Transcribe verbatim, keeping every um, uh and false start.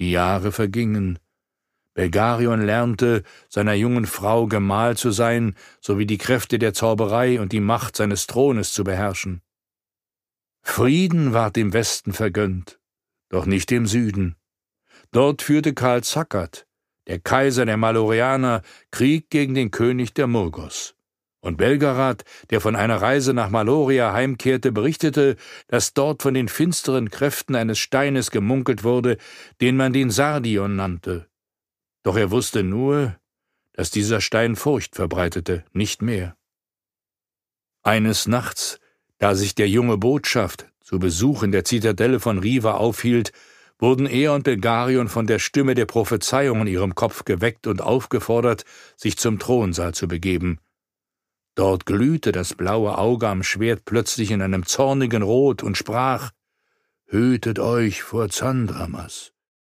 Die Jahre vergingen. Belgarion lernte, seiner jungen Frau Gemahl zu sein, sowie die Kräfte der Zauberei und die Macht seines Thrones zu beherrschen. Frieden ward dem Westen vergönnt, doch nicht dem Süden. Dort führte Karl Zackert, der Kaiser der Malorianer, Krieg gegen den König der Murgos. Und Belgarath, der von einer Reise nach Maloria heimkehrte, berichtete, dass dort von den finsteren Kräften eines Steines gemunkelt wurde, den man den Sardion nannte. Doch er wusste nur, dass dieser Stein Furcht verbreitete, nicht mehr. Eines Nachts, da sich der junge Botschaft zu Besuch in der Zitadelle von Riva aufhielt, wurden er und Belgarion von der Stimme der Prophezeiung in ihrem Kopf geweckt und aufgefordert, sich zum Thronsaal zu begeben. Dort glühte das blaue Auge am Schwert plötzlich in einem zornigen Rot und sprach: »Hütet euch vor Zandramas.